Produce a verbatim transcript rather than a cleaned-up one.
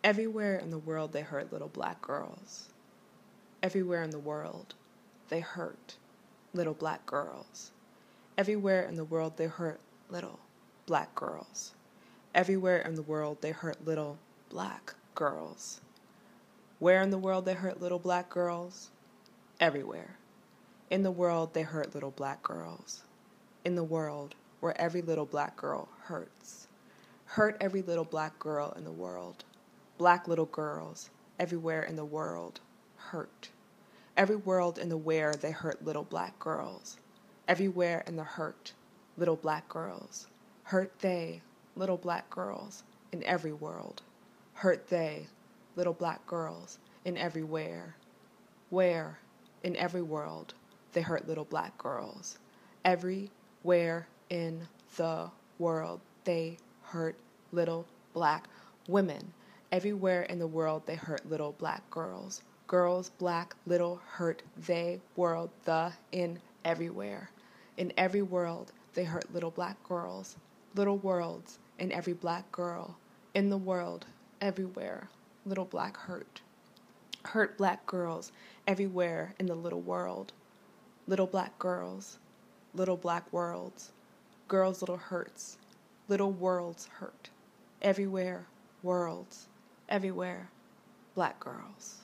Everywhere in the world they hurt little black girls. Everywhere in the world they hurt little black girls. Everywhere in the world they hurt little black girls. Everywhere in the world they hurt little black girls. Where in the world they hurt little black girls? Everywhere. In the world they hurt little black girls. In the world where every little black girl hurts. Hurt every little black girl in the world. Black little girls everywhere in the world hurt. Every world in the where they hurt little black girls. Everywhere in the hurt, little black girls. Hurt they, little black girls, in every world. Hurt they, little black girls, in everywhere. Where, in every world, they hurt little black girls. Everywhere in the world, they hurt little black women. Everywhere in the world, they hurt little black girls. Girls, black, little, hurt, they, world, the, in, everywhere. In every world, they hurt little black girls. Little worlds, in every black girl. In the world, everywhere, little black hurt. Hurt black girls, everywhere in the little world. Little black girls, little black worlds. Girls' little hurts, little worlds hurt. Everywhere, worlds. Everywhere, black girls.